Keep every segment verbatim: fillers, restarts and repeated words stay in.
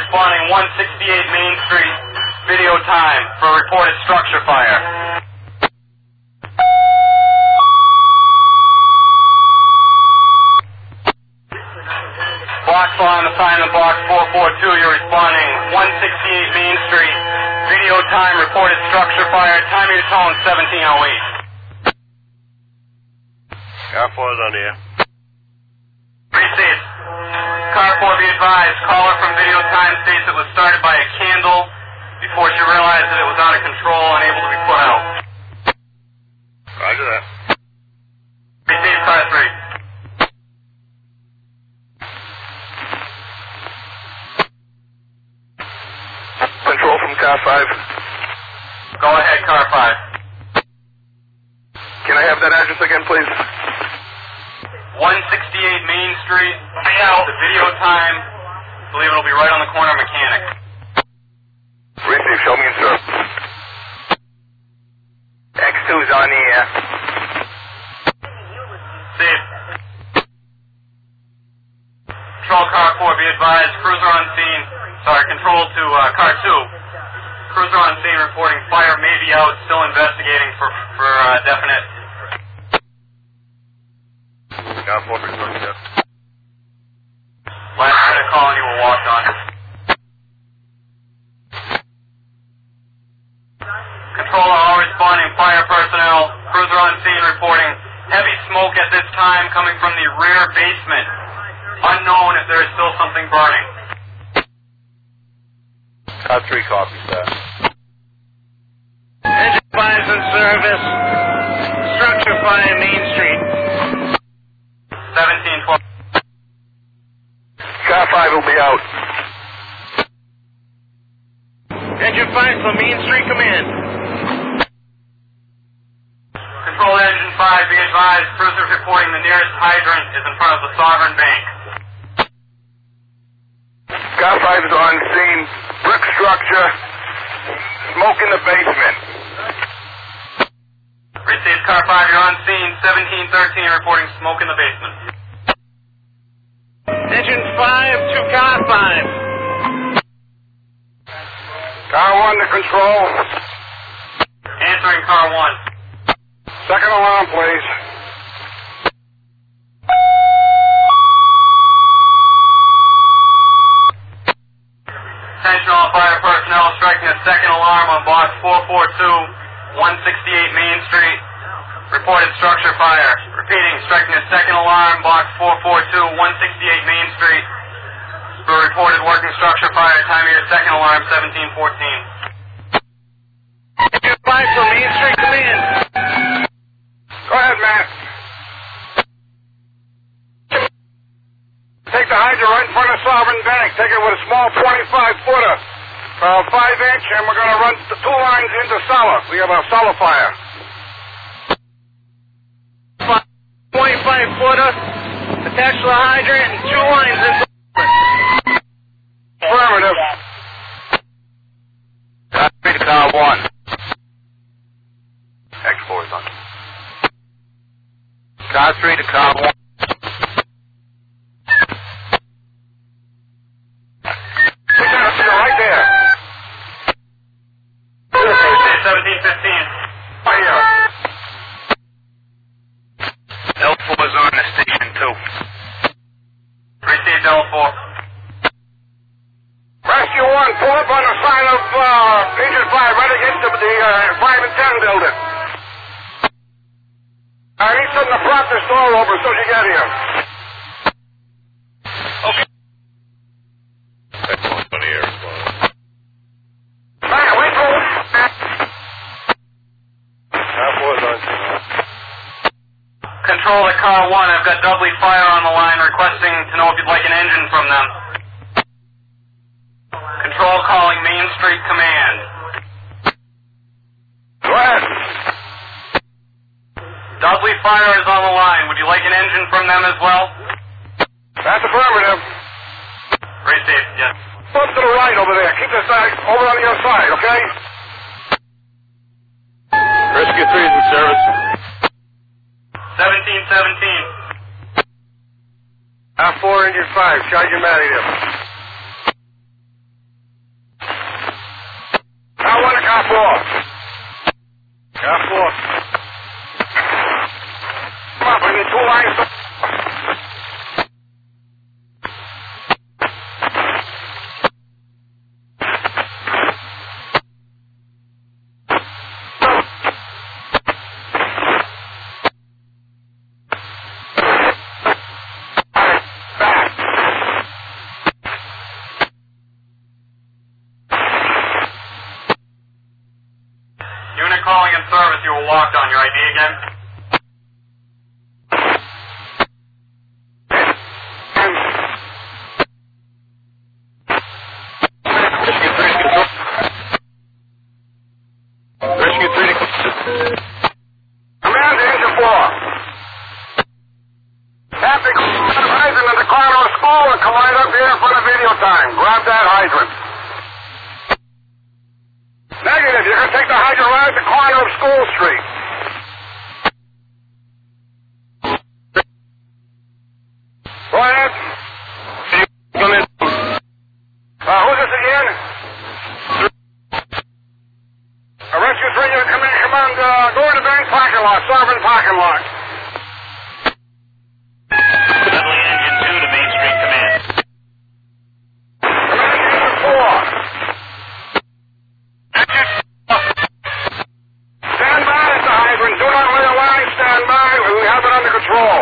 responding one sixty-eight Main Street, video time for reported structure fire. Box on assignment box four four two, you're responding one sixty-eight Main Street, video time reported structure fire, time of your tone seventeen oh eight. Car four is on the air. Received. Car four, be advised, caller from video time states it was started by a candle before she realized that it was out of control, unable to be put out. Roger that. Received, car three. Control from car five. Go ahead, car five. Can I have that address again, please? one sixty-eight Main Street, the video time, I believe it'll be right on the corner of Mechanic. Receive, show me in, sir. X two's on the air. Steve. Control car four, be advised, cruiser on scene, sorry, control to uh, car two. Cruiser on scene reporting fire may be out, still investigating for, for uh, definite. Car four, returning there. Last minute call and you were walked on. Controller, all responding fire personnel. Cruiser on scene reporting heavy smoke at this time coming from the rear basement. Unknown if there is still something burning. Car three copies that. Engine five's in service. Structure fire, Main Street. seventeen twelve. Car five will be out. Engine five for Main Street Command. Control engine five, be advised, cruisers reporting the nearest hydrant is in front of the Sovereign Bank. Car five is on scene. Brick structure. Smoke in the basement. Received, car five, you're on scene, seventeen thirteen reporting smoke in the basement. Engine five to car five. Car one to control. Answering car one. Second alarm, please. Attention all fire personnel, striking a second alarm on box four four two, one sixty-eight Main Street. Reported structure fire. Repeating, striking a second alarm, box four four two, one sixty-eight Main Street. For reported working structure fire, time of your second alarm, seventeen fourteen. Engine five for Main Street Command. Go ahead, Matt. Take the hydrant right in front of Sovereign Bank. Take it with a small twenty-five footer. Uh, five inch, and we're going to run the two lines into cellar. We have a cellar fire. twenty-five footer. Attached to the hydrant and two lines into. Affirmative. Copy to car one. X four is on. Car three to car one. Right there. seventeen fifteen. Right here. L four is on the station too. Received L four. Rescue one, pull up on the side of uh, engine five, right against the, the uh, five and ten building. I need something to prop this door over as soon as you get here. Okay. That's one on the air as well. Hey, wait for it. Car four is on. Control to car one, I've got Dudley Fire on the line requesting to know if you'd like an engine from them. Control calling Main Street Command. Go ahead. Dudley Fire is on the line. Would you like an engine from them as well? That's affirmative. Received, yes. Up to the right over there. Keep this side over on the other side, okay? Rescue three is in service. seventeen seventeen. R four engine five, charge your Matty there. Yeah, four. Come on, we need two lines to... Unit calling in service, you were locked on your I D again. Rescue three, control. Rescue three, command to engine four. Traffic hydrant in the corner of school and come right up here in front of video time. Grab that hydrant. Negative, you're going to take the hydrant right at the corner of School Street. Go ahead. Come in. Uh, who's this again? Uh, Rescue three, you come in, come on, uh, go to the bank parking lot, Sovereign parking lot. Dudley Engine two to Main Street Command. Command Engine four. Stand by at the hydrant. Do not let a line stand by. We have it under control.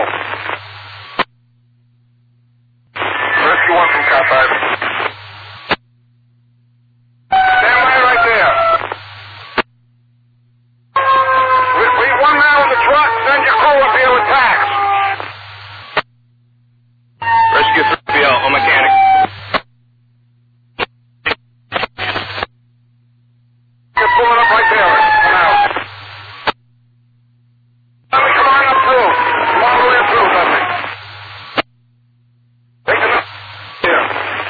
Rescue one from Cat five. Stand by right there. We, we have one man on the truck. Send your crew up here with tax. Rescue three, on mechanic. You're pulling up right there. Now. Let me come on up through. Come all the way through, Dudley. Take it up here.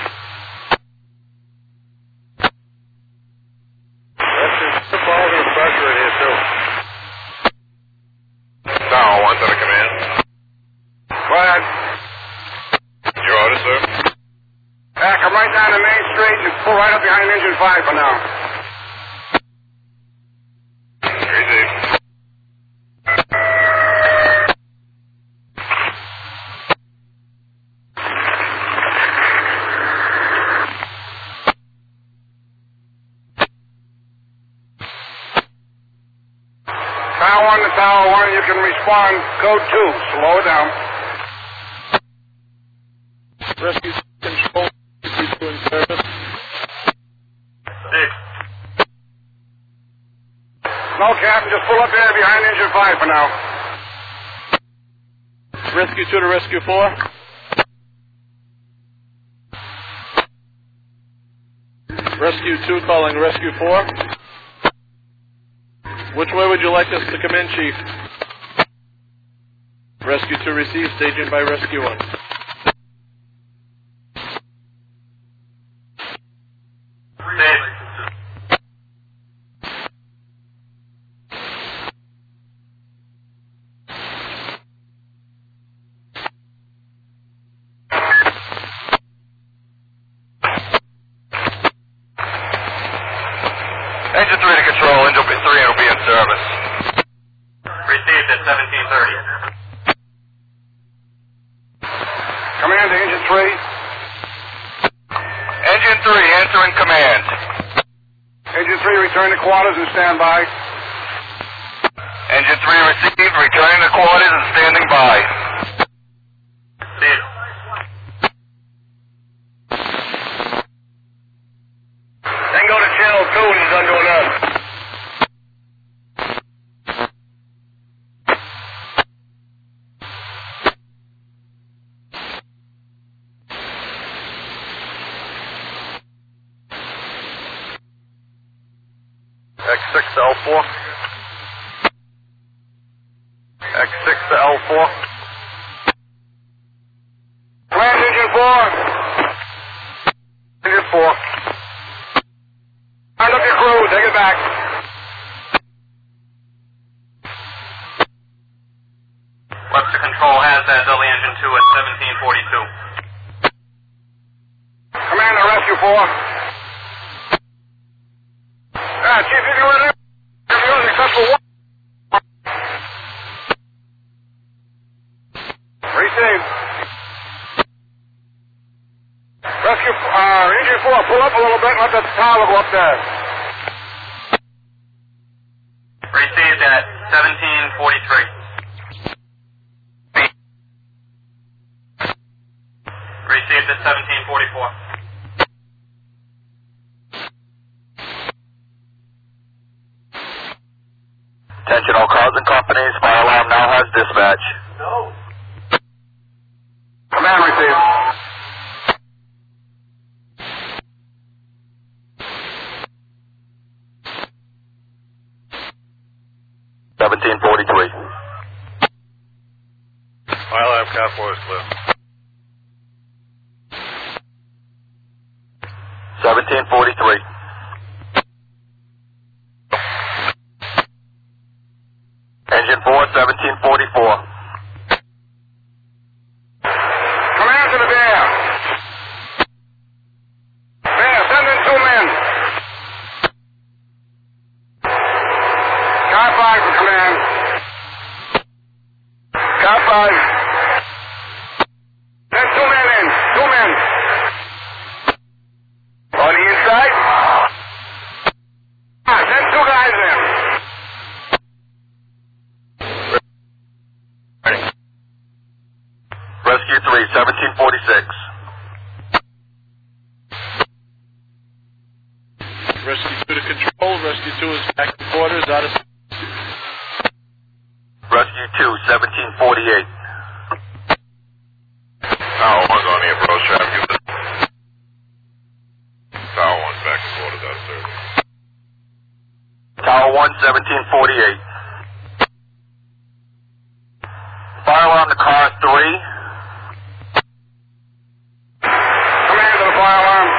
That's the ball of pressure in here, too. Down, one to the command. Go ahead. Your order, sir? Yeah, come right down to Main Street and pull right up behind Engine five for now. Easy. Tower one to Tower one, you can respond. Code two, slow it down. Rescue control, rescue two in service. Six. No, Captain, just pull up there behind Engine five for now. Rescue two to Rescue four. Rescue two calling Rescue four. Which way would you like us to come in, Chief? Rescue two received, staging by Rescue one. Engine three to control, Engine three will be in service. Received at seventeen thirty. Command to Engine three. Engine three, answering command. Engine three, return to quarters and stand by. Engine three received, returning to quarters and standing by. Received. Then go to channel two when he's done doing that. X six to L four. X six to L four. Command Engine four. Engine four. Round up your crew, take it back. Webster Control has that Dudley Engine two at seventeen forty-two. Commander, Rescue four. Yeah, Chief, you can run it. If you're successful one. four, pull up a little bit and let the tower go up there. Received at seventeen forty-three. Received at seventeen forty-four. Attention all cars and companies, fire alarm now has dispatch. No. Command received. seventeen forty-three. Fire alarm, car four is clear. seventeen forty-three. Engine four, seventeen forty-four. Command to the bear. Bear, send in two men. Car five for command. Car five. Send two men in. Two men. On the inside? Ah, send two guys in. Rescue three, seventeen forty-six. Rescue two to control. Rescue two is back to quarters. Out of. Rescue two, seventeen forty-eight. Tower one's on the approach traffic. Tower one's back to quarters out of service. Tower one, seventeen forty-eight. Fire alarm to car three. Command to the fire alarm.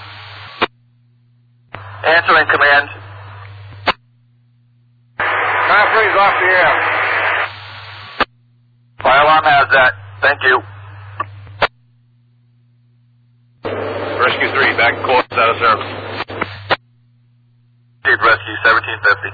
Answering command. Car three's off the air. Fire alarm has that. Thank you. Rescue three, back to quarters out of service. Received rescue seventeen fifty.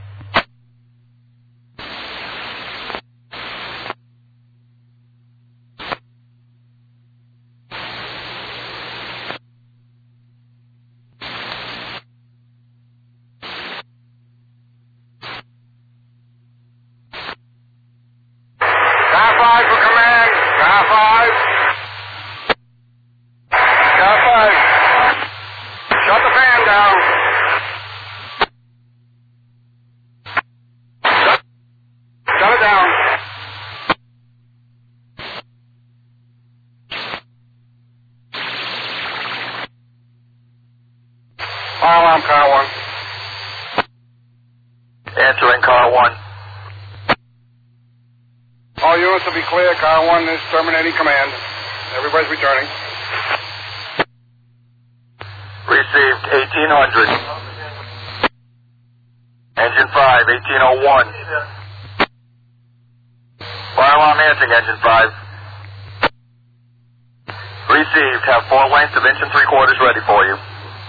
Car five for command. Car five. Car five. Shut the fan down. Shut, shut it down. Fire alarm, car one. Answering car one. All units will be clear. Car one is terminating command. Everybody's returning. Received eighteen hundred. Engine five, eighteen oh one. Fire alarm answering engine five. Received. Have four lengths of inch and three quarters ready for you.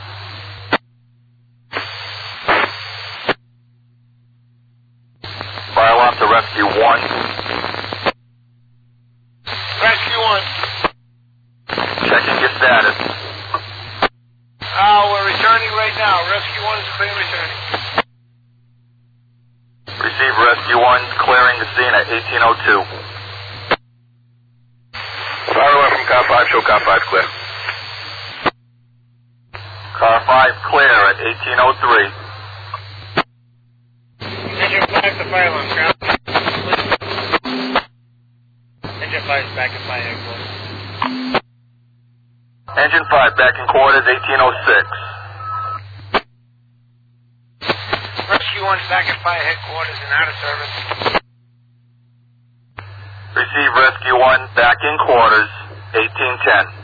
Fire alarm to rescue one. Rescue one. Checking your status. Uh, we're returning right now. Rescue one is clear returning. Receive rescue one, clearing the scene at eighteen oh two. Fire alarm from car five. Show car five clear. Car five clear at eighteen oh three. Engine five to fire alarm. Ground. Engine five is back in fire headquarters. Engine five back in quarters, eighteen oh six. Rescue one's back at fire headquarters and out of service. Receive rescue one back in quarters, eighteen ten.